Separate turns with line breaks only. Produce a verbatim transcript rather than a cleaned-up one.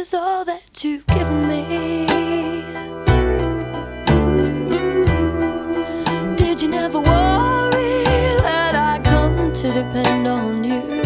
is all that you've given me. Did you never worry that I come to depend on you?